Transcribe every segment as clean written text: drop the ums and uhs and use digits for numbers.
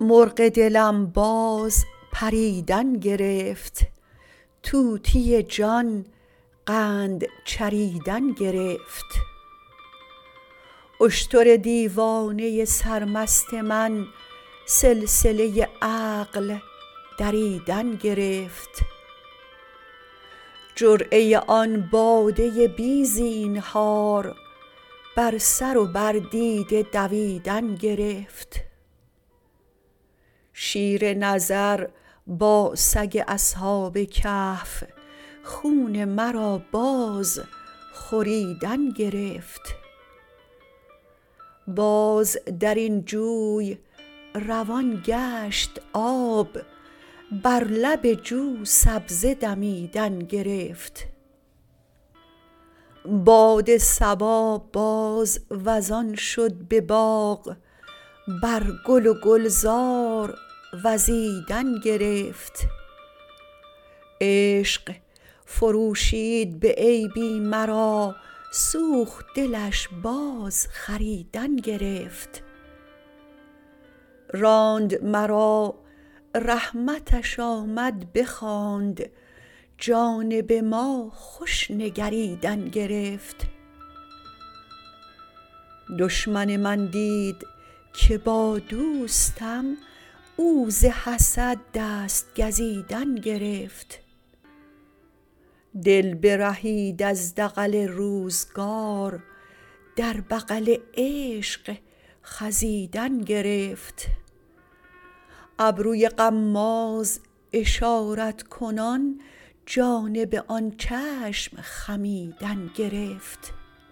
مرغ دلم باز پریدن گرفت، طوطی جان قند چریدن گرفت. اشتر دیوانه سرمست من سلسله عقل دریدن گرفت. جرعه آن باده بی زینهار بر سر و بر دیده دویدن گرفت. شیر نظر با سگ اصحاب کهف خون مرا باز خوریدن گرفت. باز درین جوی روان گشت آب، بر لب جو سبزه دمیدن گرفت. باد صبا باز وزان شد به باغ، بر گل و گلزار وزیدن گرفت. عشق فروشید به عیبی مرا، سوخت دلش باز خریدن گرفت. راند مرا رحمتش آمد بخواند، جانب ما خوش نگریدن گرفت. دشمن من دید که با دوستم، او ز حسد دست گزیدن گرفت. دل برهید از دغل روزگار، در بغل عشق خزیدن گرفت. ابروی غماز اشارت کنان، جانب آن چشم خمیدن گرفت.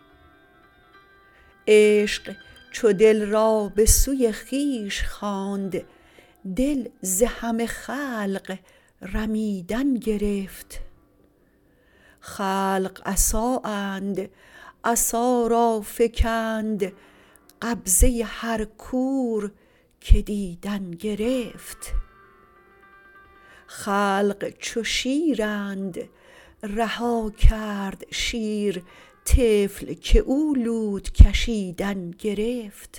عشق چو دل را به سوی خویش خواند، دل ز همه خلق رمیدن گرفت. خلق عصااند عصا را فکند، قبضه هر کور که دیدن گرفت. خلق چو شیرند رها کرد شیر، طفل که او لوت کشیدن گرفت.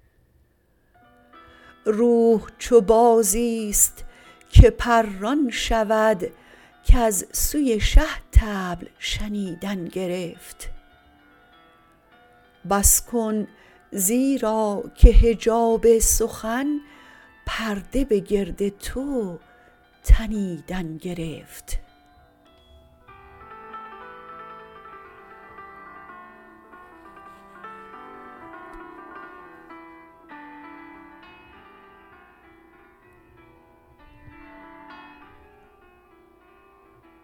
روح چو بازیست که پران شود، کز سوی شه طبل شنیدن گرفت. بس کن زیرا که حجاب سخن، پرده به گرد تو تنیدن گرفت.